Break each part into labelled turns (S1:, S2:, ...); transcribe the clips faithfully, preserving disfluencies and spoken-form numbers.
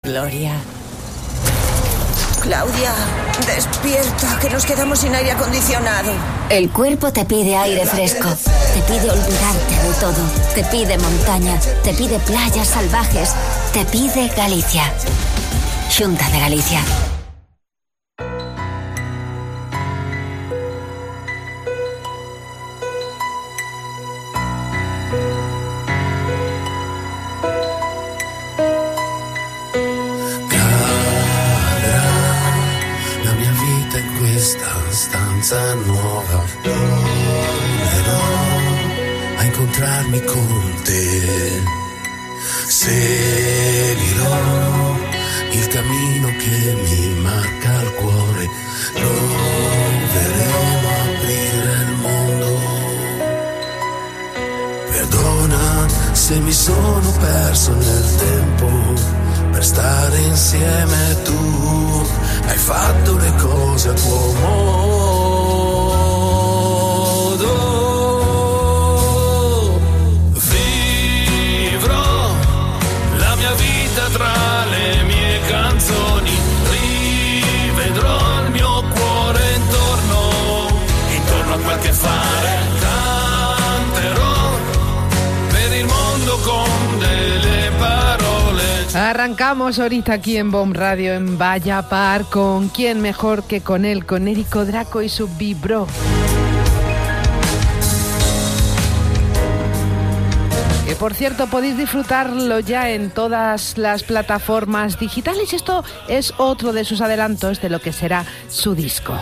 S1: Gloria.
S2: Claudia, despierta, que nos quedamos sin aire acondicionado.
S3: El cuerpo te pide aire fresco, te pide olvidarte de todo, te pide montaña, te pide playas salvajes, te pide Galicia. Xunta de Galicia.
S4: Nuova, tornerò a incontrarmi con te, seguirò il cammino che mi marca il cuore, proveremo a aprire il mondo. Perdona se mi sono perso nel tempo, per stare insieme tu hai fatto le cose a tuo modo. Vivrò la mia vita tra le mie canzoni, rivedrò il mio cuore intorno, intorno a quel che fare, canterò per il mondo con delle parole.
S5: Arrancamos ahorita aquí en Bomb Radio en Vaya Par. ¿Con quién mejor que con él? Con Érico Draco y su Vibro. Que por cierto podéis disfrutarlo ya en todas las plataformas digitales. Esto es otro de sus adelantos de lo que será su disco.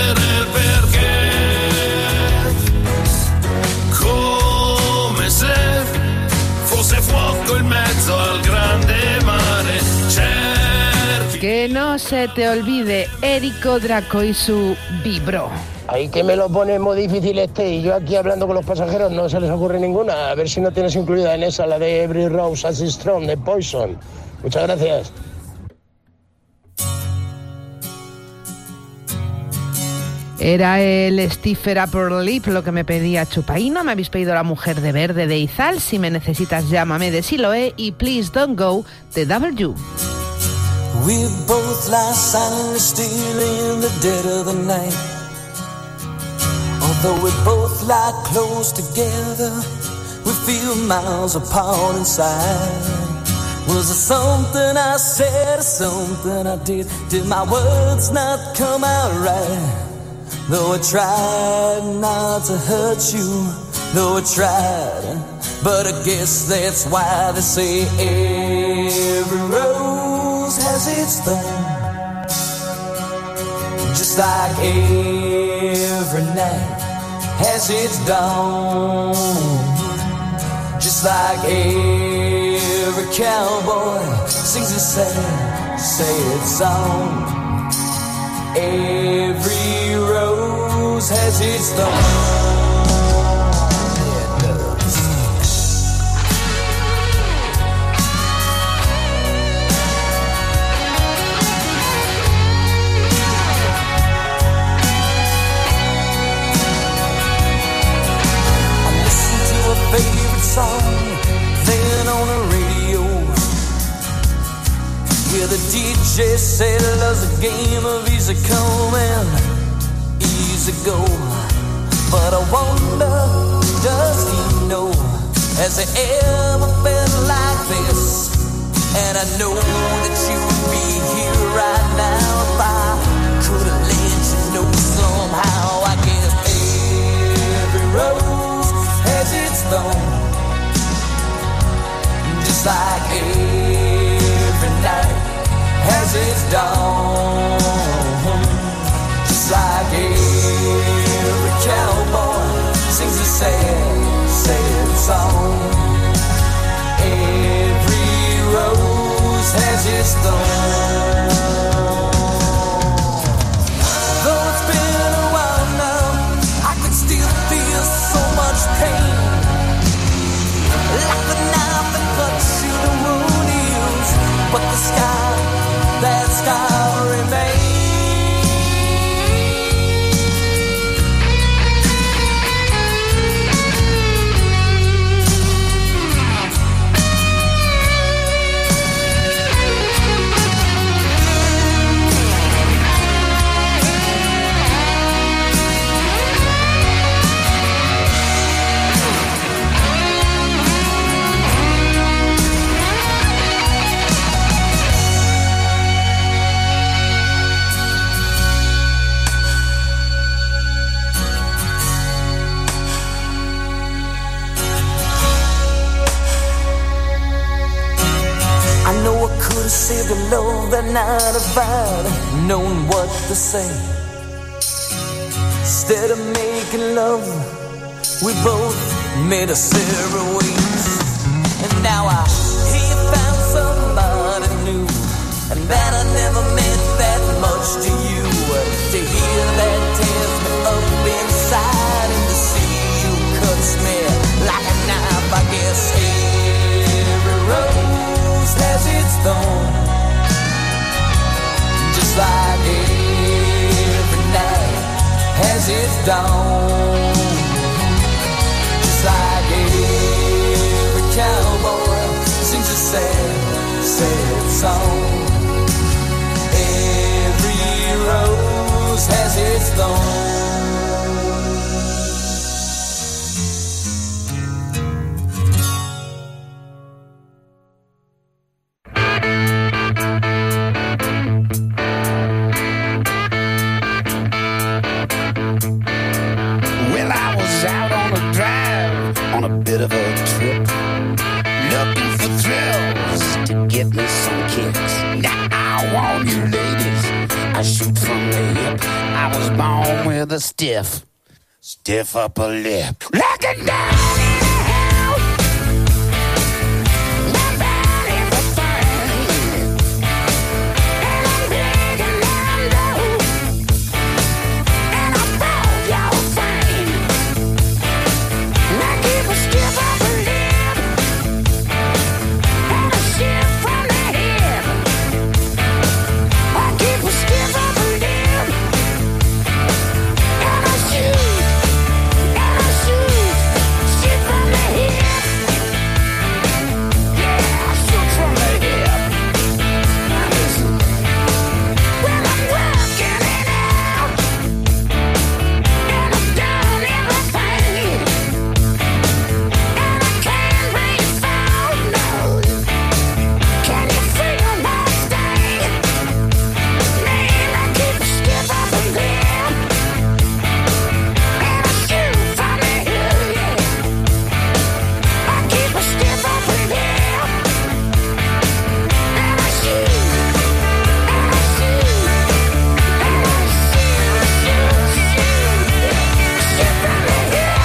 S4: Come se fosse fuoco in mezzo al grande mare.
S5: Que no se te olvide Érico Draco y su Vibro.
S6: Ahí que me lo pone muy difícil este, y yo aquí hablando con los pasajeros no se les ocurre ninguna. A ver si no tienes incluida en esa la de Every Rose as is Strong de Poison. Muchas gracias.
S5: Era el Stiffer Upper Lip lo que me pedía Chupaína. Me habéis pedido La Mujer de Verde de Izal, Si me necesitas llámame de Siloé y Please Don't Go de W.
S7: We both lie silently still in the dead of the night. Although we both lie close together, we feel miles apart inside. Was it something I said or something I did? Did my words not come out right? Though I tried not to hurt you, though I tried, but I guess that's why they say every rose has its thorn, just like every night has its dawn, just like every cowboy sings a sad, sad song. Every rose has its thorn. Favorite song playing on the radio, where the D J said love's a game of easy come and easy go. But I wonder, does he know, has he ever felt like this? And I know that you would be here right now if I could have let you know somehow. I guess every rose has its thorn, just like every night has its dawn, just like every cowboy sings a sad, sad song. Every rose has its thorn. Though it's been a while now, I can still feel so much pain, like the knife that cuts you the wound heals, but the scar, that scar remains. saved a love that night of fight, knowing what to say. Instead of making love, we both made a separate ways. And now I hear you found somebody new, and that I never meant that much to you. To hear that tears me up inside, and to see you cuts me like a knife. I guess every rose has its thorn, just like every night has its dawn, just like every cowboy sings a sad, sad song. Every rose has its thorn.
S1: Well, I was out on a drive, on a bit of a trip, looking for thrills to get me some kicks. Now I want you ladies, I shoot from the hip. I was born with a stiff, stiff upper lip. Looking down in the house, my body's a thing, and I'm digging down low, and I found your thing. I keep a stiff upper lip, and a shift from the hip. I keep a stiff upper lip, and I shoot, and I shoot, shoot from the hip. Yeah, I shoot from the hip. Now listen, when I'm working it out, and I've done everything, and I can't breathe out, no. Can you feel my sting? Man, I keep a stiff upper lip, and I shoot from the hip, yeah. I keep a stiff upper lip, and I shoot, and I shoot, and I shoot, shoot, shoot, shoot from the hip.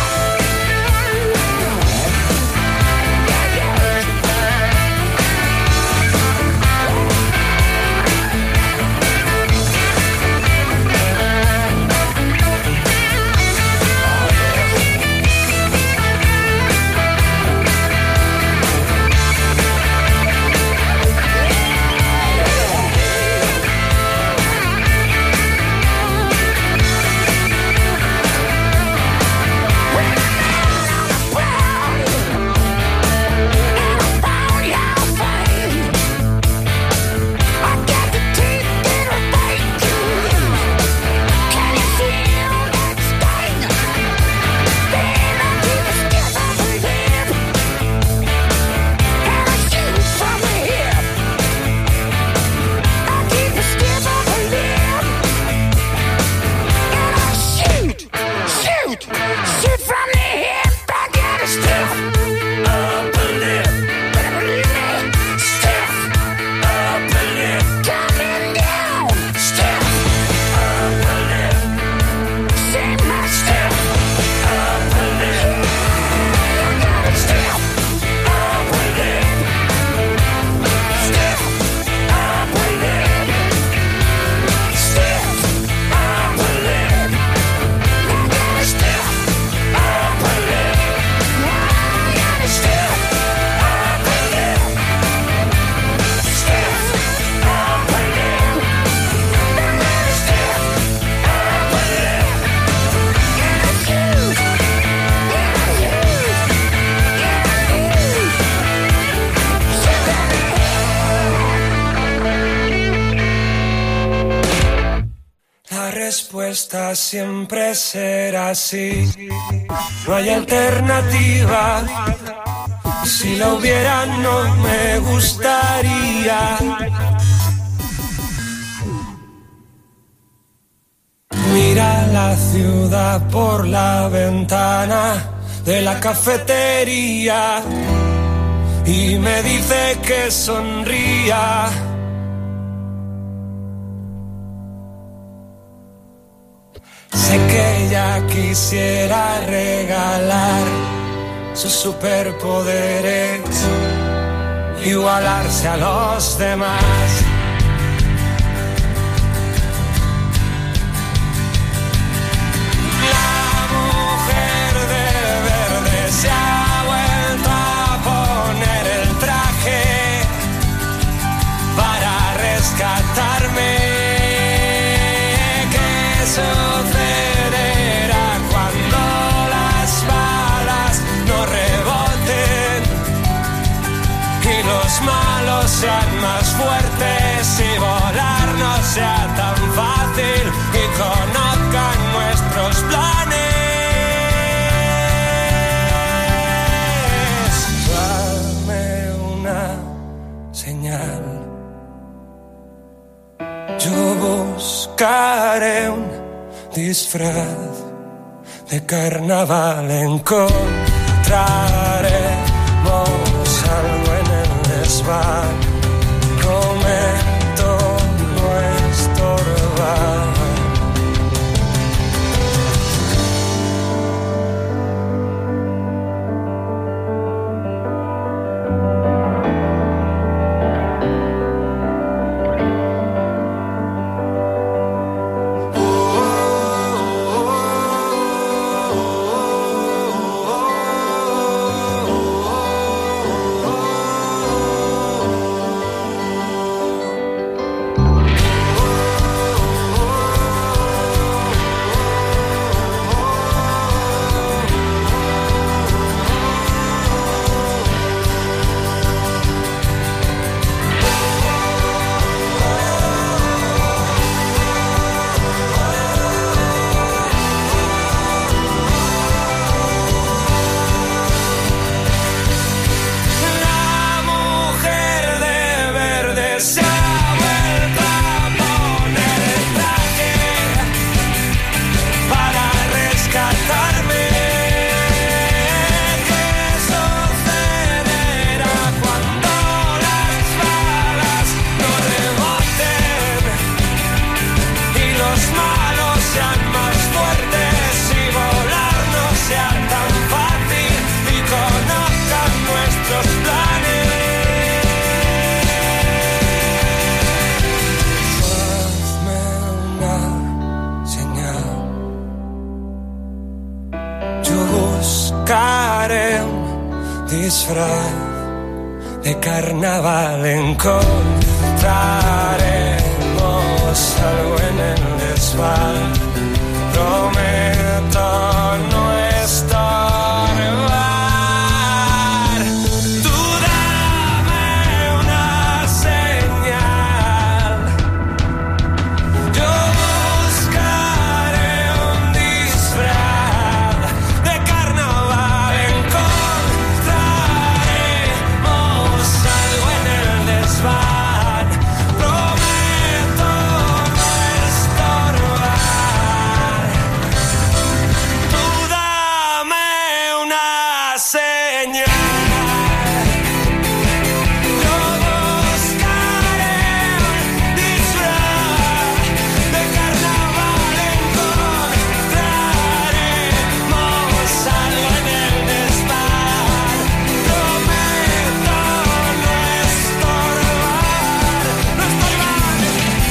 S1: Yeah, yeah. Shoot from the hip, I got a stiff upper lip, stiff upper lip, coming down, stiff upper lip, see my stiff upper lip, I got a stiff upper lip, stiff upper lip, stiff upper lip, I got a stiff upper lip, I got a stiff upper lip, stiff upper lip, I got a stiff upper lip, and I shoot, and I shoot, and I shoot, shoot from the hip.
S8: La respuesta siempre será sí. No hay alternativa. Si la hubiera, no me gustaría. Mira la ciudad por la ventana de la cafetería y me dice que sonría quisiera regalar sus superpoderes, igualarse a los demás. La mujer de verde se ha vuelto a poner el traje para rescatarme. ¿Qué sucederá cuando las balas no reboten y los malos sean más fuertes y volar no sea tan fácil y conozcan nuestros planes? Dame una señal. Yo buscaré un disfraz de carnaval, encontraremos algo en el desván, prometo no estorbar. Disfraz de carnaval, encontraremos algo en el desván, prometo no estorbar. Tú dame una señal, yo buscaré un disfraz de carnaval, encontraremos algo en el desván, prometo no estorbar. Tú dame una señal, yo buscaré un disfraz de carnaval, encontraremos algo en el desván, prometo no estorbar, no estorbar.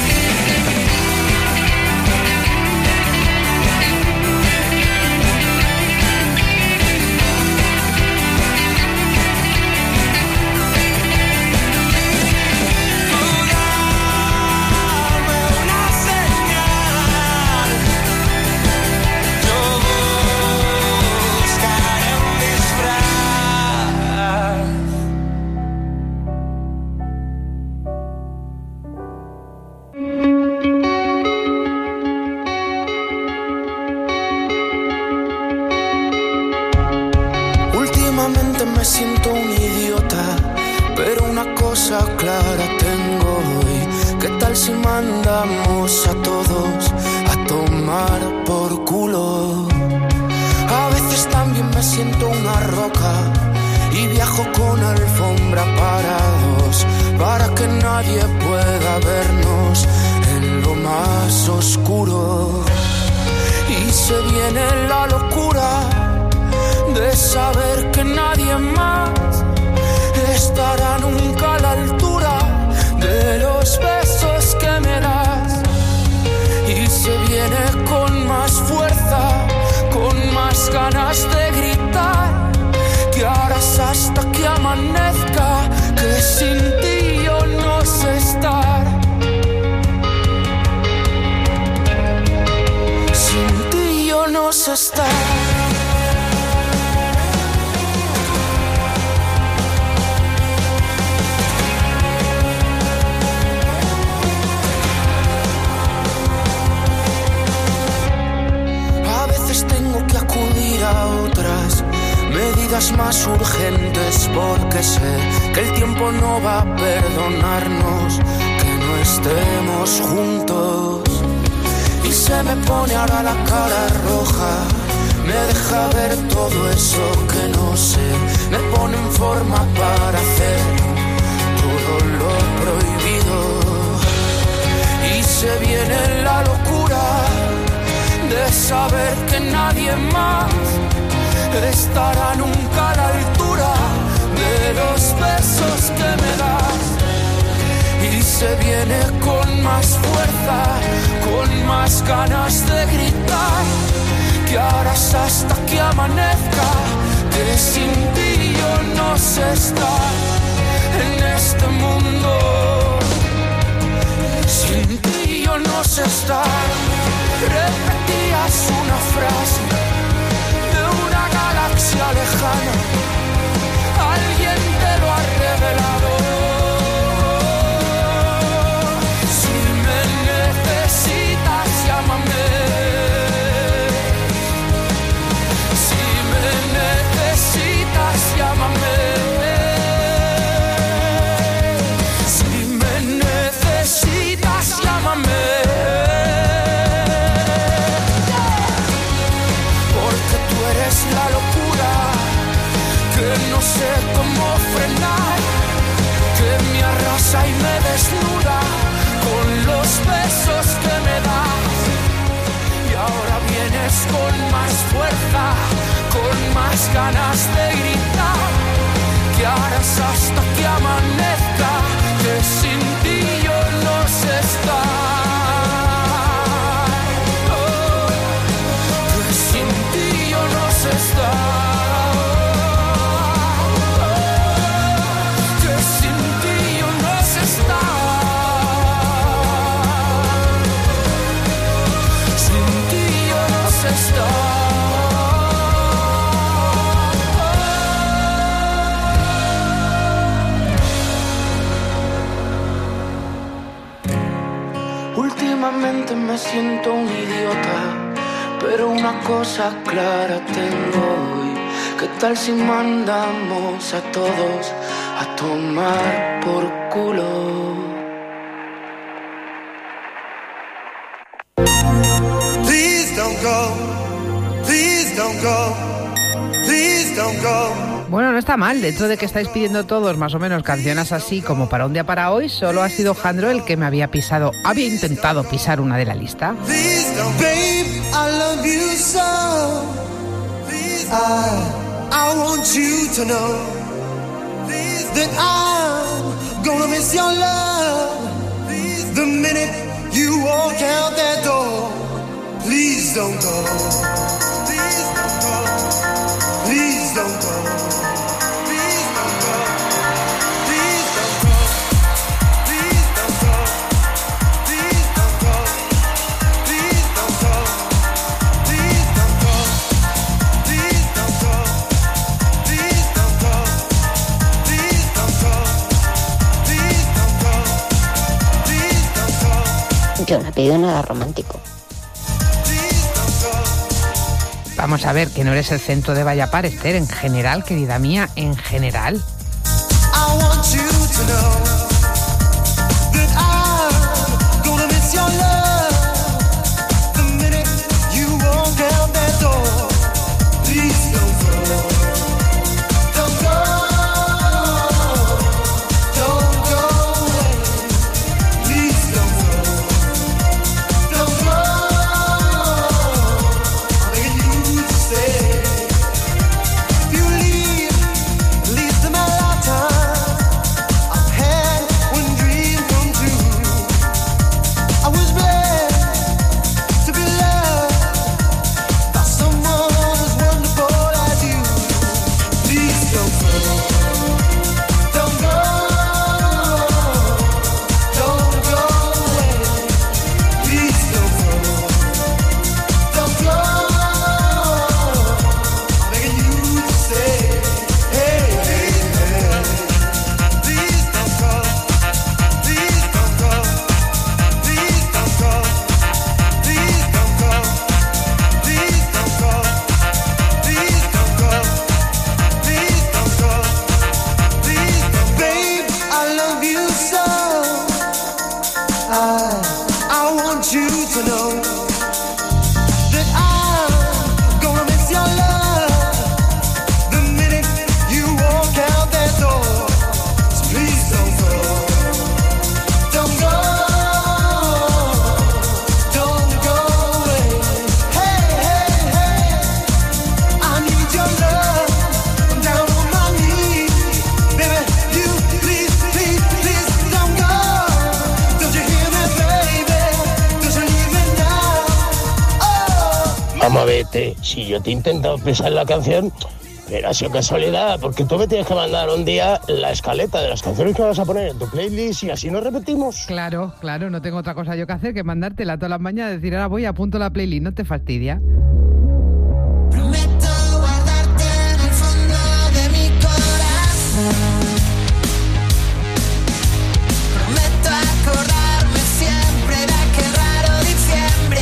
S8: Dame una señal, yo buscaré un disfraz.
S4: Últimamente me siento un idiota, pero una cosa clara tengo hoy. ¿Qué tal si mandamos a todos a tomar por culo? A veces también me siento una roca y viajo con alfombra para dos, para que nadie pueda vernos en lo más oscuro. Y se viene la locura de saber que nadie más estará nunca a la altura de los besos que me das. Y se viene con más fuerza, con más ganas de gritar, que harás hasta que amanezca, que sin ti yo no sé estar. Sin ti yo no sé estar. Tengo que acudir a otras medidas más urgentes, porque sé que el tiempo no va a perdonarnos que no estemos juntos. Y se me pone ahora la cara roja, me deja ver todo eso que no sé, me pone en forma para hacer todo lo prohibido. Y se viene la locura de saber que nadie más estará nunca a la altura de los besos que me das. Y se viene con más fuerza, con más ganas de gritar, que harás hasta que amanezca, que sin ti yo no sé estar en este mundo. Sin ti yo no sé estar. Repetías una frase de una galaxia lejana, alguien te lo ha revelado. Si me necesitas, llámame. Si me necesitas, llámame. Si me necesitas, llámame. La locura que no sé cómo frenar, que me arrasa y me desnuda con los besos que me das. Y ahora vienes con más fuerza, con más ganas de gritar, que harás hasta que amanezca, que sin ti yo no sé estar. Estar, que sin ti yo no sé estar, sin ti yo no sé estar. Últimamente me siento un idiota, pero una cosa clara tengo hoy. ¿Qué tal si mandamos a todos a tomar por culo?
S8: Please don't go, please don't go, please don't go.
S5: Bueno, no está mal, dentro de que estáis pidiendo todos más o menos canciones así como para un día para hoy, solo ha sido Jandro el que me había pisado, había intentado pisar una de la lista.
S8: Please don't, babe, I love you so. Please, I, I want you to know please, that I'm gonna miss your love. Please, the minute you walk out that door. Please don't go. Please don't go. Please don't go.
S3: Yo no he pedido nada romántico.
S5: Vamos a ver, que no eres el centro de Vallapar, Esther, en general, querida mía, en general.
S8: I, I want you to know that I'm gonna miss your love the minute you walk out that door. So please don't go, don't go, don't go away. Hey, hey, hey, I need your love. I'm down on my knees, baby. You please, please, please don't go. Don't you hear me, baby? Don't you leave me now. Oh.
S6: Vamos a verte, si yo te he intentado expresar la canción, pero ha sido casualidad, porque tú me tienes que mandar un día la escaleta de las canciones que vas a poner en tu playlist y así nos repetimos.
S5: Claro, claro, no tengo otra cosa yo que hacer que mandártela todas las mañanas, decir ahora voy, apunto la playlist, no te fastidia.
S1: Prometo guardarte en el fondo de mi corazón. Prometo acordarme siempre de aquel raro diciembre.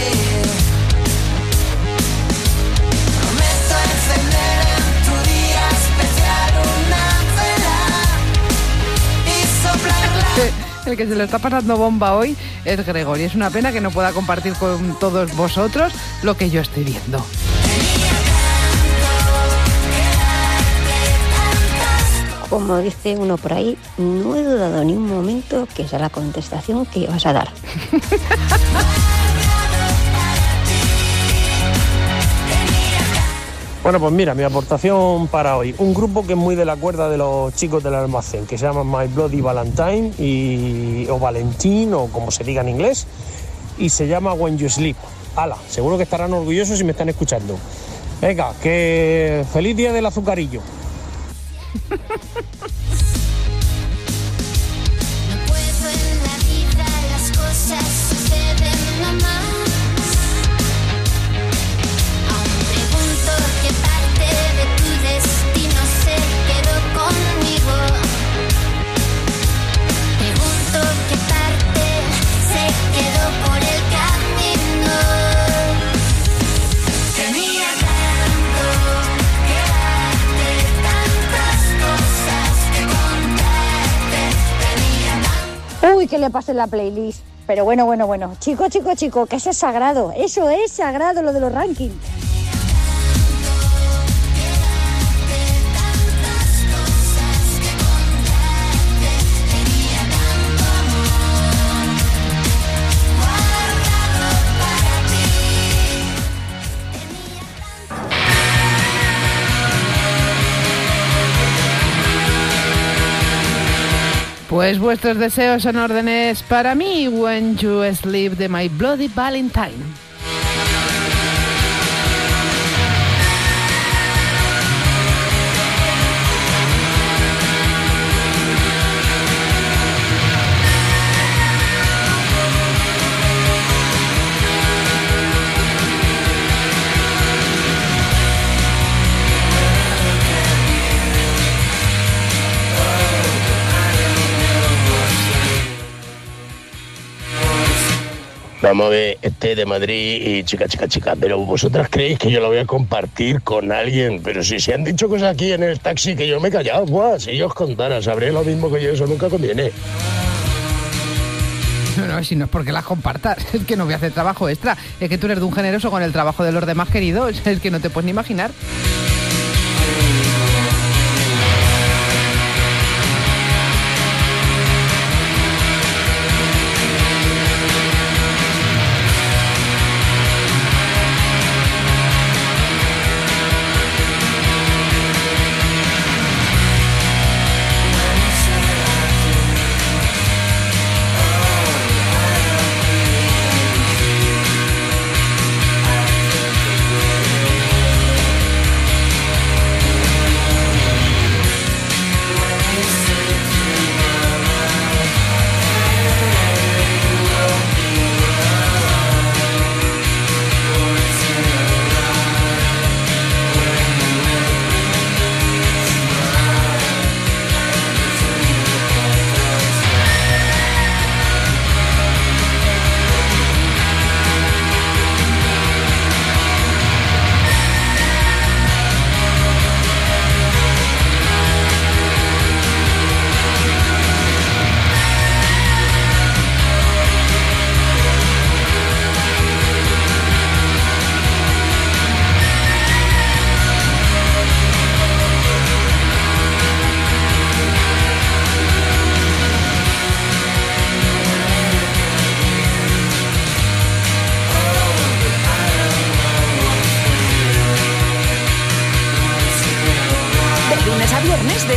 S1: Prometo encender en tu día especial una vela y soplarla.
S5: El que se lo está pasando bomba hoy es Gregory. Es una pena que no pueda compartir con todos vosotros lo que yo estoy viendo.
S9: Como dice uno por ahí, no he dudado ni un momento que sea la contestación que ibas a dar.
S10: Bueno, pues mira, mi aportación para hoy. Un grupo que es muy de la cuerda de los chicos del almacén, que se llama My Bloody Valentine, y, o Valentín, o como se diga en inglés, y se llama When You Sleep. Ala, seguro que estarán orgullosos si me están escuchando. Venga, que feliz día del azucarillo.
S1: No puedo en la vida, las cosas suceden nomás. Aún pregunto qué parte de tu destino se quedó conmigo. Pregunto qué parte se quedó por el camino. Tenía tanto que darte, tantas cosas que contarte. Tenía tanto.
S9: Uy, que le pase la playlist. Pero bueno, bueno, bueno. Chico, chico, chico, que eso es sagrado. Eso es sagrado, lo de los rankings.
S5: Pues vuestros deseos son órdenes para mí. When You Sleep de My Bloody Valentine.
S6: Vamos a ver, este de Madrid y chica, chica, chica, pero vosotras creéis que yo lo voy a compartir con alguien, pero si se han dicho cosas aquí en el taxi que yo me he callado, buah, si yo os contara, sabré lo mismo que yo, eso nunca conviene.
S5: No, no, si no es porque las compartas, es que no voy a hacer trabajo extra, es que tú eres de un generoso con el trabajo de los demás queridos, es que no te puedes ni imaginar.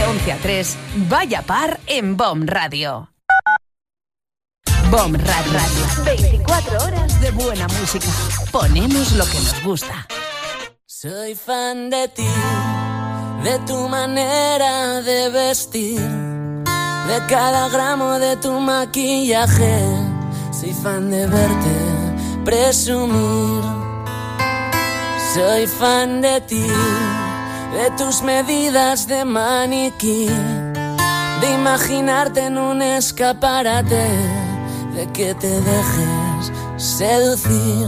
S11: once a tres, Vaya Par en B O M Radio. B O M Radio. veinticuatro horas de buena música. Ponemos lo que nos gusta.
S7: Soy fan de ti, de tu manera de vestir, de cada gramo de tu maquillaje. Soy fan de verte presumir. Soy fan de ti, de tus medidas de maniquí, de imaginarte en un escaparate, de que te dejes seducir.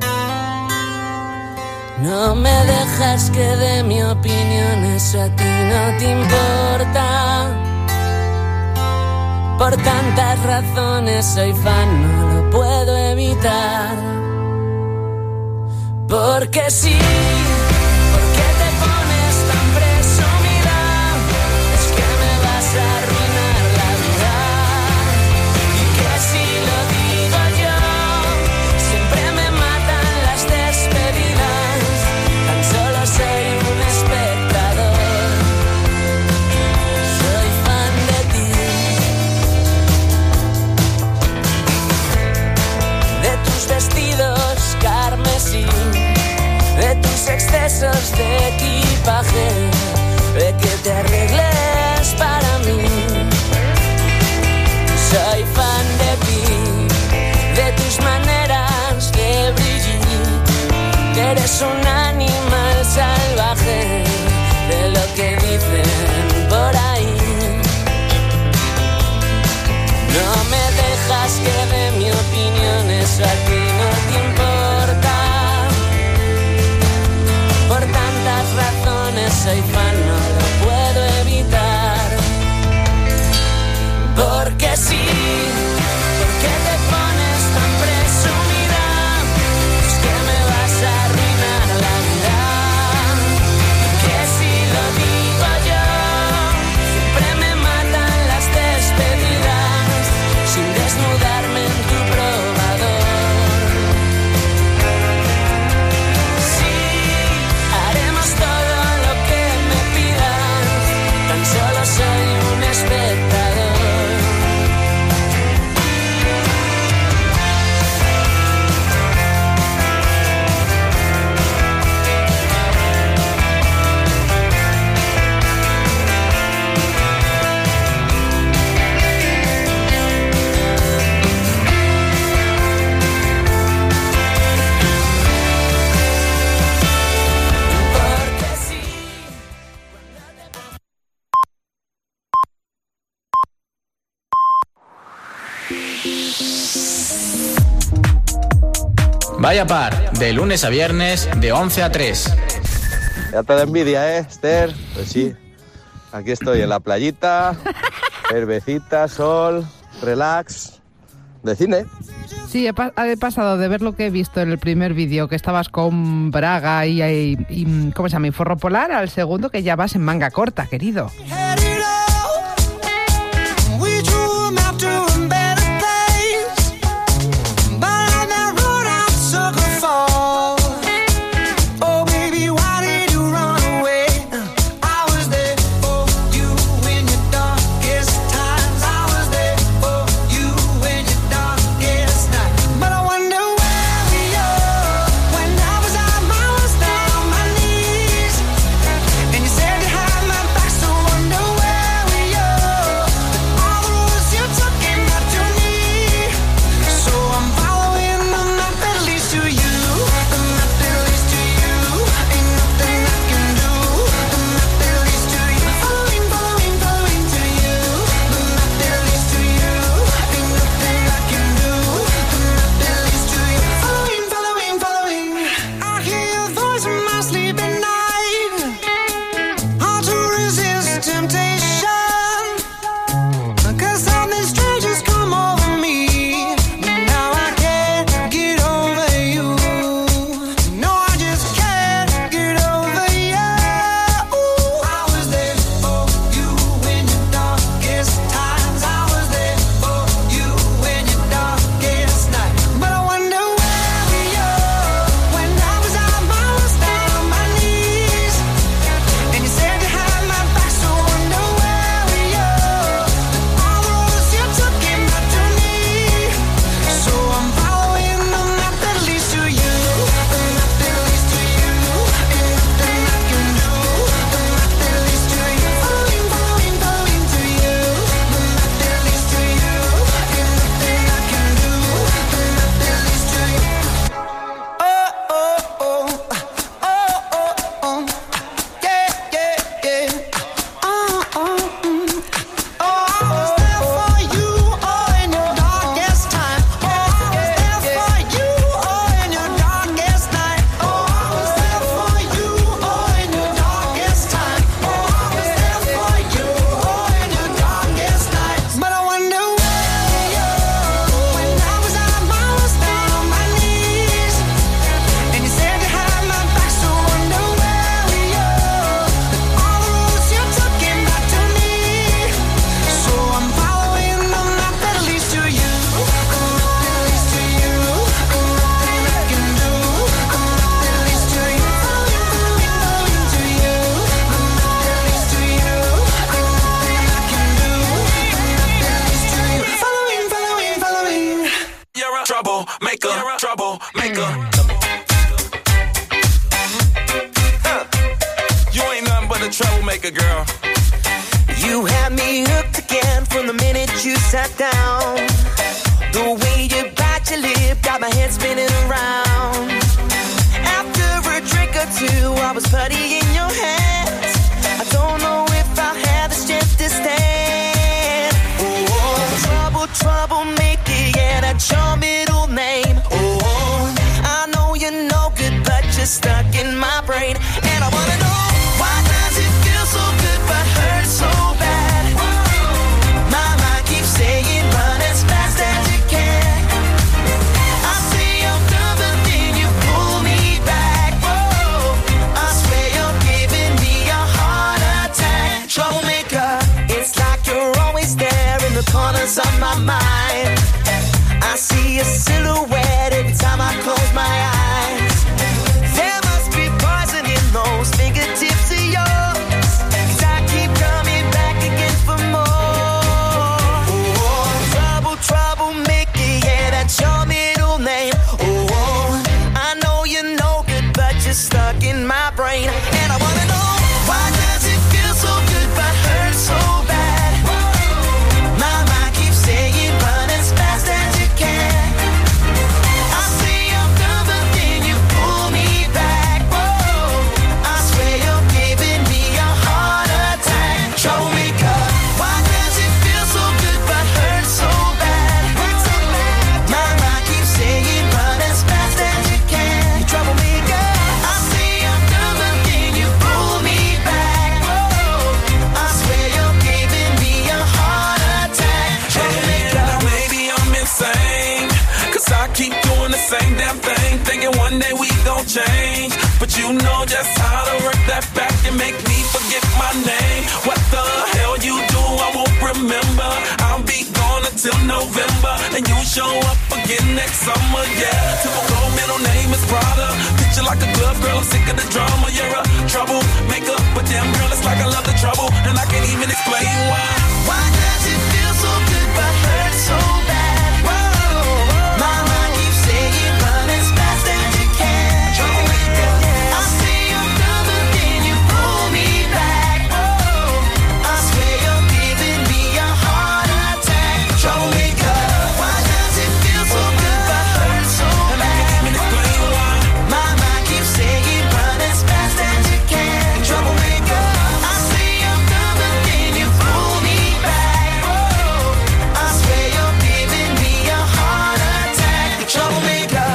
S7: No me dejas que dé mi opinión, eso a ti no te importa. Por tantas razones soy fan, no lo puedo evitar. Porque sí, porque te pones tan presumida, es que me vas a arruinar la vida. Y que si lo digo yo, siempre me matan las despedidas. Tan solo soy un espectador, soy fan de ti, de tus vestidos carmesí, de tus excesos de equipaje, de que te arregles para mí. Soy fan de ti, de tus maneras de brillar, que eres un animal salvaje, de lo que dicen por ahí. No me dejas que dé mi opinión, eso a ti no te importa. Por tantas razones soy fan, no lo puedo evitar. Porque sí, porque te pones tan presumida, es que me vas a arruinar la vida. Y que si lo digo yo, siempre me matan las despedidas, sin desnudarme en tu probador. Solo soy un espectador.
S12: Vaya Par, de lunes a viernes, de once a tres.
S13: Ya te da envidia, ¿eh, Esther? Pues sí, aquí estoy en la playita, cervecita, sol, relax, de cine.
S5: Sí, he, pa- he pasado de ver lo que he visto en el primer vídeo, que estabas con braga y, y, y ¿cómo se llama? Y forro polar, al segundo que ya vas en manga corta, querido.
S8: And you said you had my back, so wonder
S14: troublemaker, troublemaker. Huh. You ain't nothing but a troublemaker, girl.
S15: You had me hooked again from the minute you sat down. The way you bite your lip got my head spinning around. After a drink or two, I was putty in your hands. I don't know if I have the strength to stand. Oh, trouble, troublemaker, yeah, that's your middle name. Oh, I know you're no good, but you're stuck in my brain. And I wanna know, why does it feel so good but hurt so bad? My mind keeps saying run as fast as you can. I say I'm done, but then you pull me back. Whoa, I swear you're giving me a heart attack. Troublemaker, it's like you're always there in the corners of my mind. I see a silhouette every time I close my eyes. There must be poison in those fingertips of yours, 'cause I keep coming back again for more. Oh, trouble, troublemaker, yeah, that's your middle name. Oh, I know you're no good, but you're stuck in my brain. And I wanna know, why does it feel so good but hurt so bad? My mind keeps saying run as fast as you can. I say I'm done, but then you pull me back. Whoa, I swear you're giving me a heart attack. Troublemaker, why does it feel so good but hurt so bad? My mind keeps saying run as fast as you can. Troublemaker, I say I'm done, but then you pull me back. Whoa, I swear you're giving me a heart attack. Troublemaker.
S14: Now maybe I'm insane, 'cause I keep doing the same damn thing, thinking one day we gon' change. But you know just how to work that back and make me forget my name. What the hell you do, I won't remember. I'll be gone until November, and you show up again next summer, yeah. Typical middle name is Prada. Picture like a glove, girl, I'm sick of the drama. You're a troublemaker, but damn girl, it's like I love the trouble, and I can't even explain why.
S15: Why does it feel so good but hurt so bad? Whoa, my mind keeps saying run as fast as you can. Troublemaker, I say I'm done, but then you pull me back. Whoa, I swear you're giving me a heart attack. Troublemaker, why does it feel so good but hurt so bad? My mind keeps saying run as fast as you can. Troublemaker, I say I'm done, but then you pull me back. Whoa, I swear you're giving me a heart attack. Troublemaker.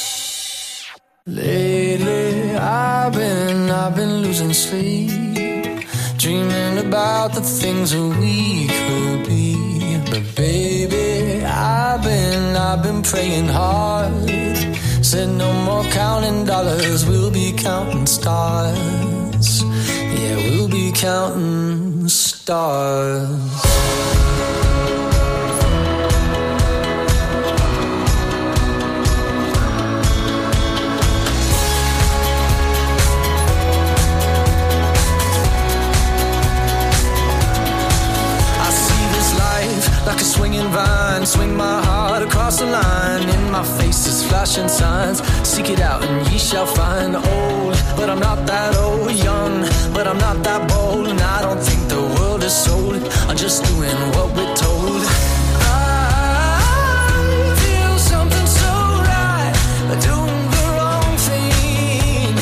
S4: Lately, I've been, I've been losing sleep, dreaming about the things that we could be. But baby, I've been, I've been praying hard. Said no more counting dollars, we'll be counting stars. Yeah, we'll be counting stars. Like a swinging vine, swing my heart across the line. In my face is flashing signs. Seek it out and ye shall find. Old, but I'm not that old. Young, but I'm not that bold. And I don't think the world is sold. I'm just doing what we're told. I feel something so right, doing the wrong thing.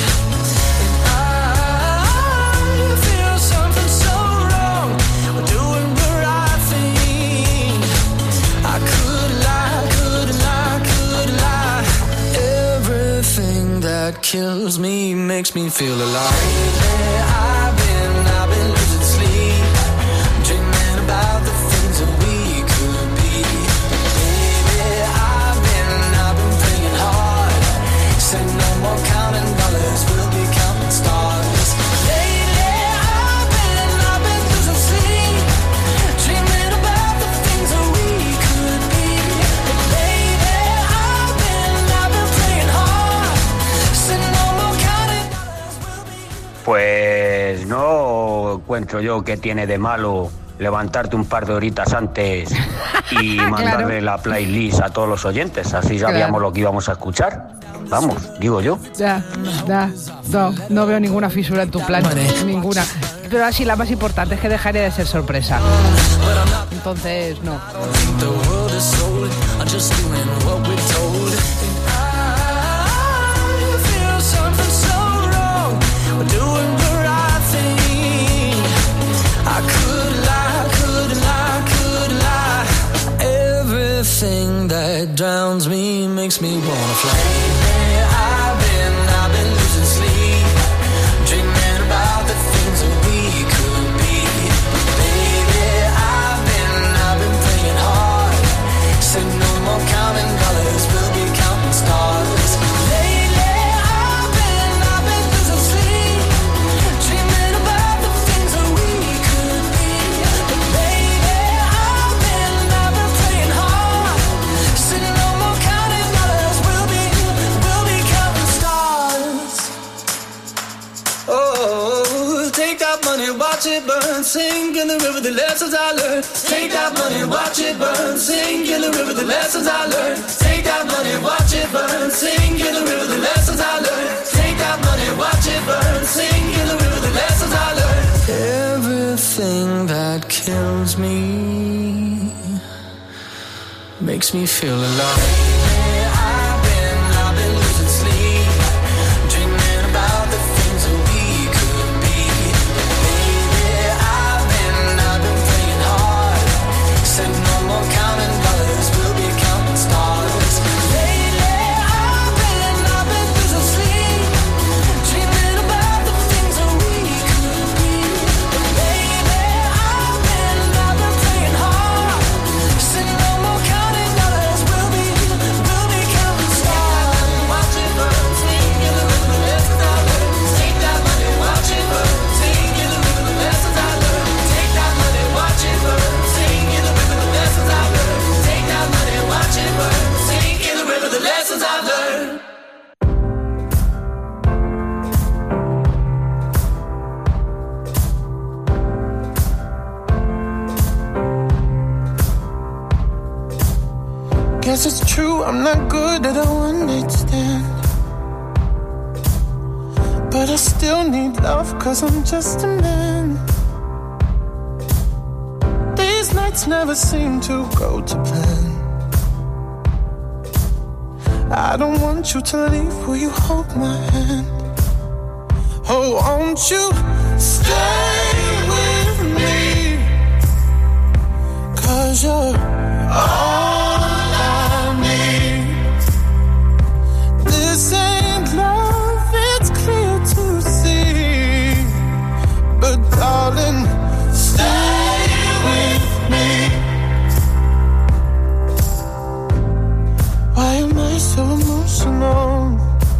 S4: And I feel something so wrong, doing the right thing. I could lie, could lie, could lie. Everything that kills me makes me feel alive. Lately, I've been, I've been losing sleep, dreaming about the things that we could be. Baby, I've been, I've been praying hard. Say no more counting dollars, we'll be counting stars. Lately, I've been, I've been losing sleep, dreaming about the things that we could be. But baby, I've been, I've been praying hard. Say no more counting dollars, we'll be.
S16: Pues no encuentro yo qué tiene de malo levantarte un par de horitas antes y mandarle
S5: Claro.
S16: la playlist a todos los oyentes, así sabíamos
S5: Claro.
S16: lo que íbamos a escuchar. Vamos, digo yo.
S5: Ya, ya, no, no veo ninguna fisura en tu plan, ninguna. Pero así la más importante es que dejaría de ser sorpresa. Entonces, no.
S7: The world is sold. I'm just doing what we're told. I feel something so wrong. We're doing the right thing. I could lie, could lie, could lie. Everything that drowns me makes me wanna fly. I've been, I've been losing sleep, dreaming about the things that we could be. Baby, I've been, I've been praying hard. Said no more counting dollars, we'll be counting stars. Lately, I've been, I've been losing sleep, dreaming about the things that we could be. But baby, I've been, I've been praying hard. Said no more counting dollars, we'll be, we'll be counting stars. Oh, take that money, watch it burn, sink in the river, the lessons I learned. Take that money, watch it burn, sink in the river, the lessons I learned. Take that money, watch it burn, sink in the river, the lessons I learned. Take that money, watch it burn, sink in the river, the lessons I learned. Everything that kills me makes me feel alive. I've been, I've been losing sleep, dreaming about the things that we could be. Baby, I've been, I've been praying hard. Said no more counting dollars, we'll be counting stars. Lately, I've been, I've been losing sleep, dreaming about the things that we could be. Baby, I've been, I've been praying hard. Said no more counting dollars, we'll be, we'll be counting stars. Watch it burn, sing in the river, the lessons I learned. Take that money, watch it burn, sing in the river, the lessons I learned. Take that money, watch it burn, sing in the river, the lessons I learned. Take that money, watch it burn, sing in the river, the lessons I learned.
S8: Guess it's true, I'm not good at a one-night stand. But I still need love, cause I'm just a man. These nights never seem to go to plan. I don't want you to leave, will you hold my hand? Oh, won't you stay with me? Cause you're all I need. This ain't love, it's clear to see. But darling, stay with me. Why am I so emotional?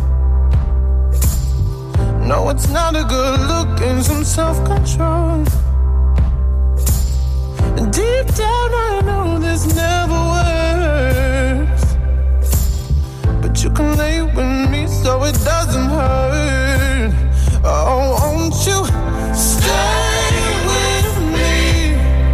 S8: No, it's not a good look and some self-control. And deep down I know this never works. But you can lay with me so it doesn't hurt. Oh, won't you stay with me?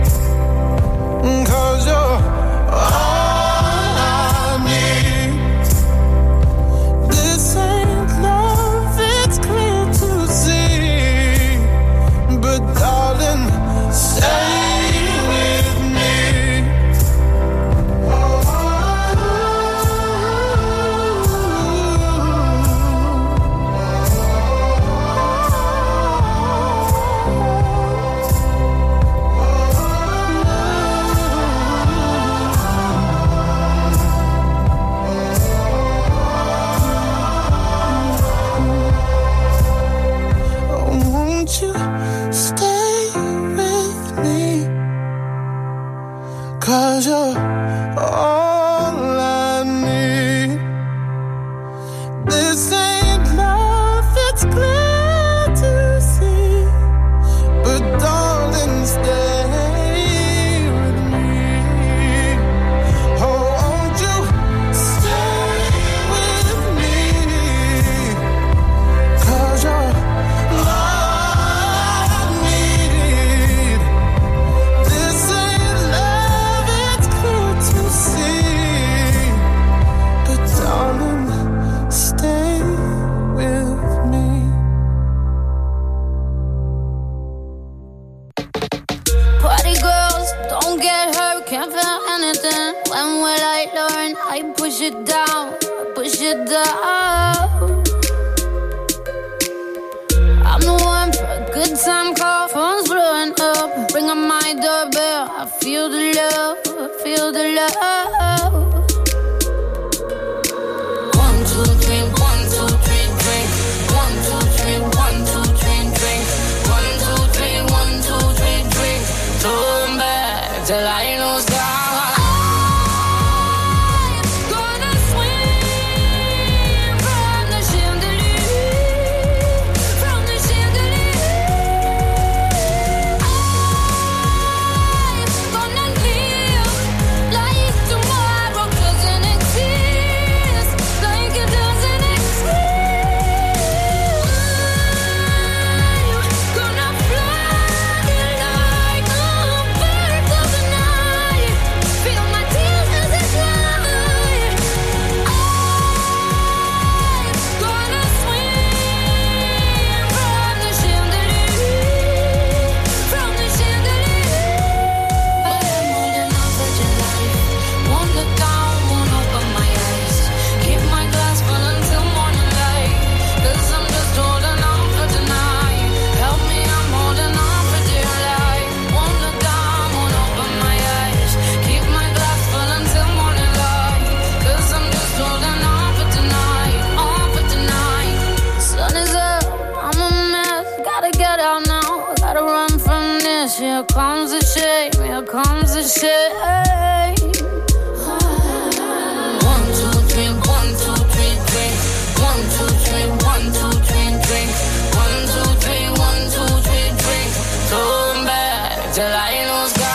S8: Cause you're all I need. This ain't love, it's clear to see. But darling, stay with me.
S17: push it down. I'm the one for a good time call, phone's blowing up. Ring on my doorbell, I feel the love, I feel the love. One, two, three, one, two, three, drink. One, two, three, one, two, three, drink. One, two, three, one, two, three, drink. Turn back till I lose God. Here comes the shame, here comes the shame. One, two, three, one, two, three, drink. One, two, three, one, two, three, drink. One, two, three, one, two, three, drink. Turn back till I lose God.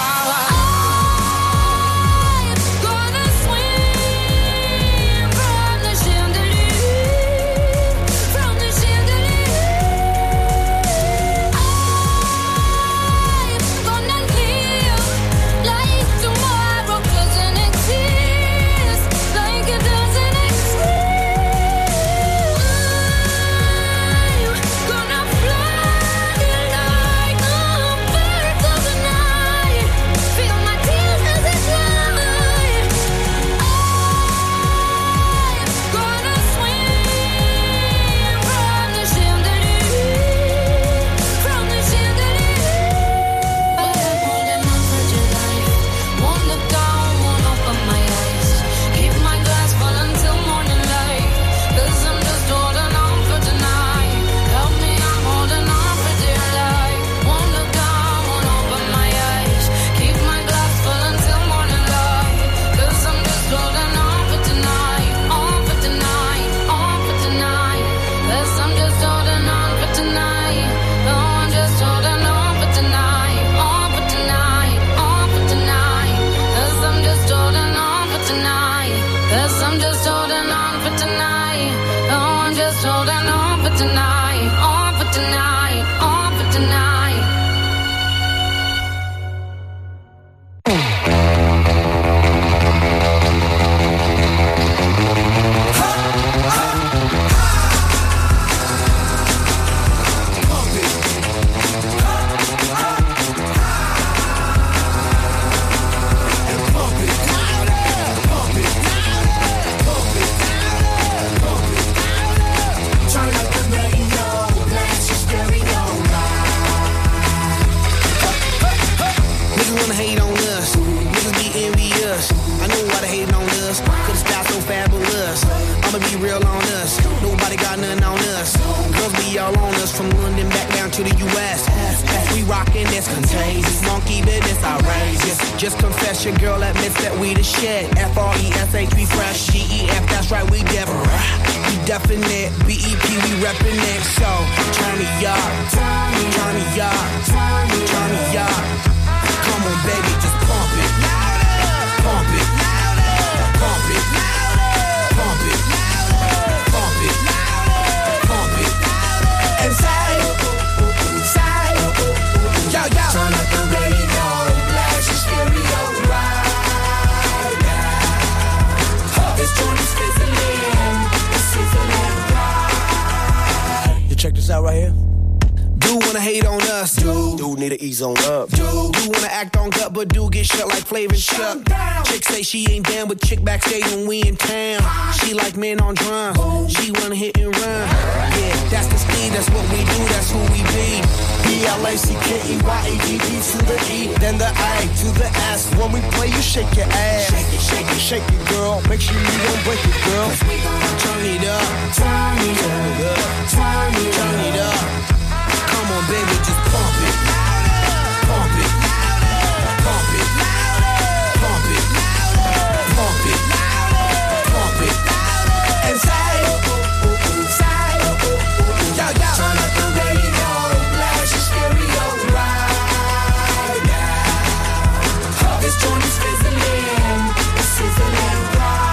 S18: Check this out right here. Do wanna wanna hate on us. Dude,
S19: dude need to ease on up.
S18: Dude, do wanna act on gut, but do get shut like Flavor Chuck. Chick say she ain't down with chick backstage when we in town. She like men on drum. She wanna hit and run. Yeah, that's the speed, that's what we do, that's who we be.
S19: B L A C K E Y A D D to the E, then the A to the S. When we play, you shake your ass. Shake it, shake it, shake it, girl. Make sure you don't break it, girl.
S18: Turn it up, turn it up, turn it up, turn it up. Come on, baby, just pump it, pump it, pump it, pump it, pump it, pump it, and say, say, yo, yo. Turn up the radio, blast your stereo right now. This joint is fizzling, it's sizzling right.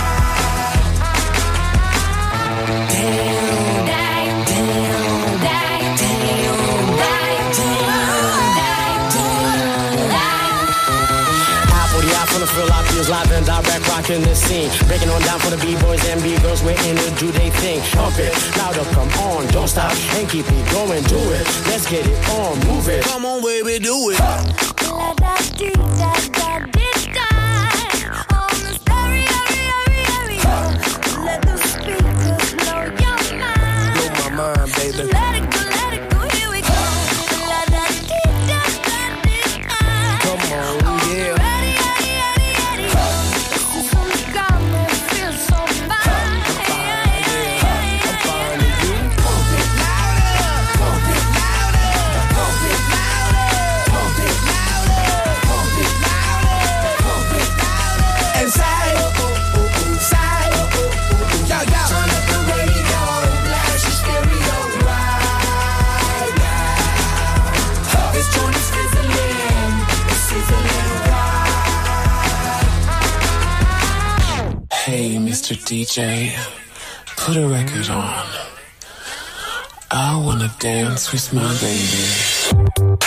S18: Damn, damn, damn, damn, damn,
S20: from the fill, I feels live and direct, rocking the scene. Breaking on down for the B-boys and B-girls, we're in to do they thing. Pump it, louder, come on, don't stop, and keep it going, do it. Let's get it on, move it.
S18: Come on, baby, do it.
S1: Let the speakers know your mind.
S18: Blow my mind, baby.
S1: Let it go, let it go, here we go. La da dee da da dee da.
S18: Come on, yeah.
S1: Ready, ready, ready, ready. This is some gum that feels so fine.
S18: I'm fine with you. Pump it louder, pump it louder, pump it louder, pump it louder, pump it louder, pump it louder, and say, say, yo, yo. Turn up the radio, blast your stereo right now. This joint is fizzling, it's sizzling right.
S21: Hey, Mister D J, put a record on. I wanna dance with my baby.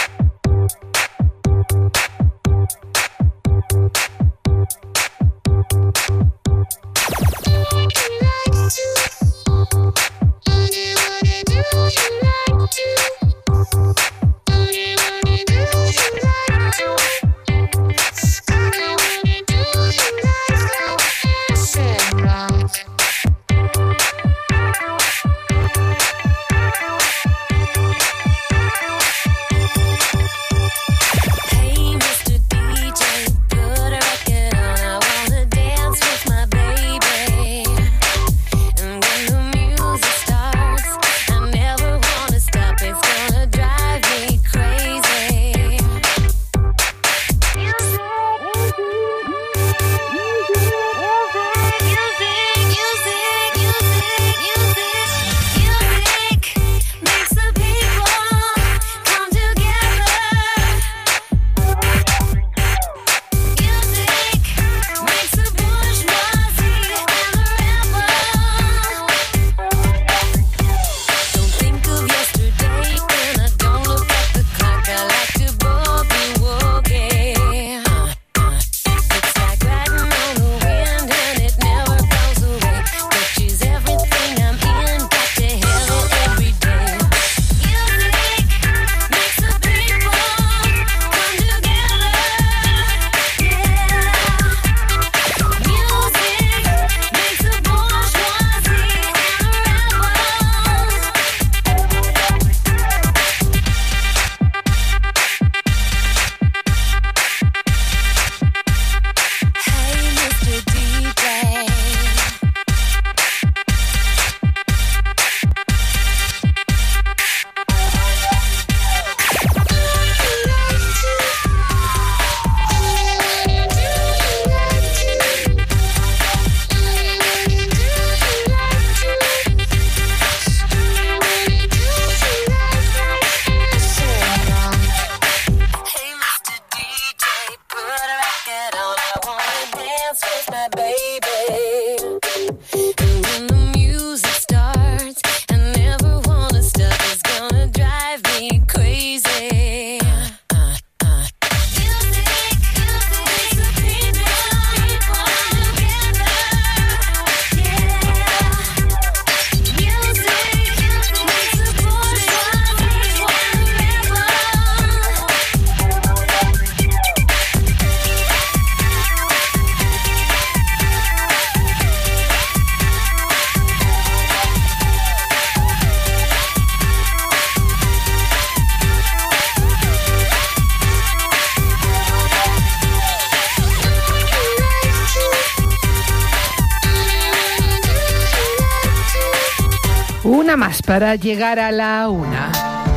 S5: Una más para llegar a la una.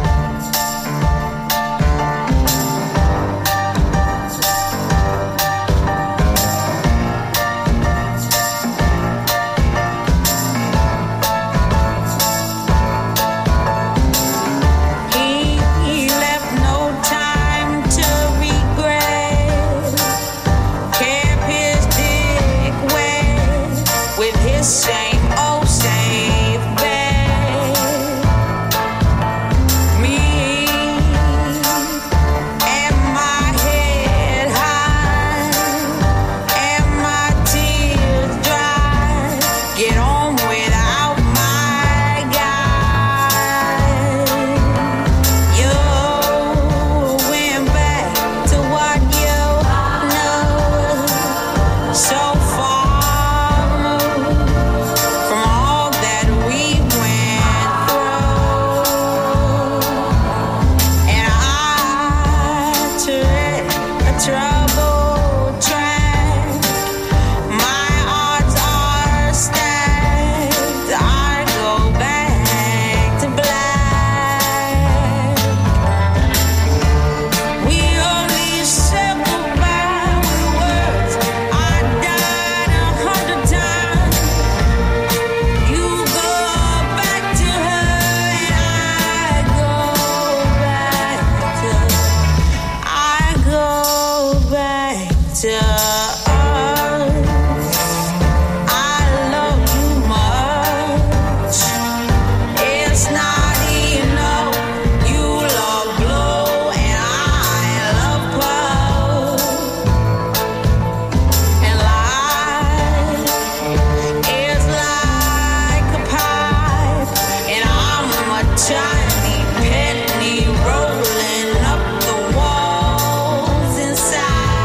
S1: He left no time to regret. Kept his dick wet with his same old safe bet. Me and my head high and my tears dry. Get on without my guy. You went back to what you know, so far removed from all that we went through. And I tread a troubled track. My odds are stacked. I go back to black. We only said goodbye with words. I died a hundred times. You go back to her and I go back to I go back to us. I love you much. It's not enough. You love blow and I love puff. And life is like a pipe, and I'm a tiny penny rolling up the walls inside.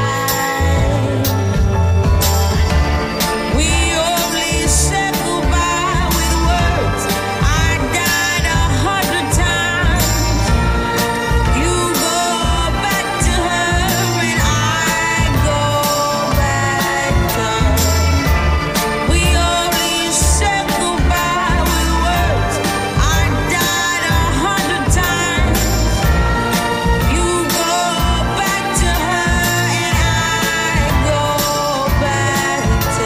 S1: We only said goodbye with words. I died a hundred times. You go back to her and I go back to her. We only said goodbye with words. I died a hundred times. You go back to her and I go back to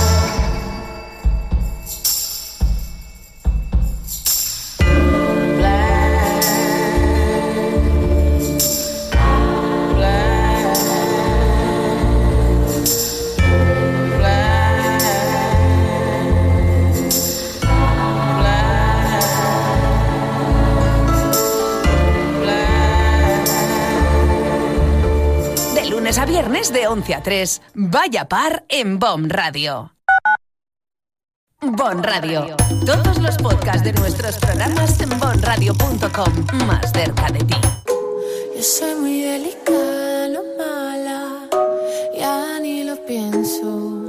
S11: De lunes a viernes de once a tres, Vaya Par en Bon Radio. Bon Radio. Todos los podcasts de nuestros programas en bon radio punto com. Más cerca de ti.
S17: Yo soy muy delicada, no mala, ya ni lo pienso.